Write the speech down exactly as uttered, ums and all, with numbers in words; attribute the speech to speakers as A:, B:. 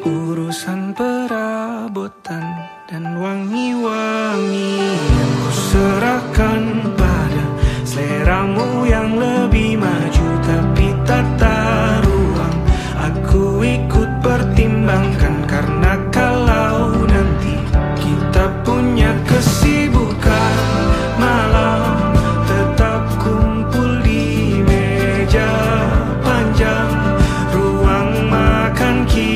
A: Urusan perabotan dan wangi-wangian ku serahkan pada seleramu yang lebih maju. Tapi tata ruang aku ikut pertimbangkan, karena kalau nanti kita punya kesibukan malam, tetap kumpul di meja panjang ruang makan kita.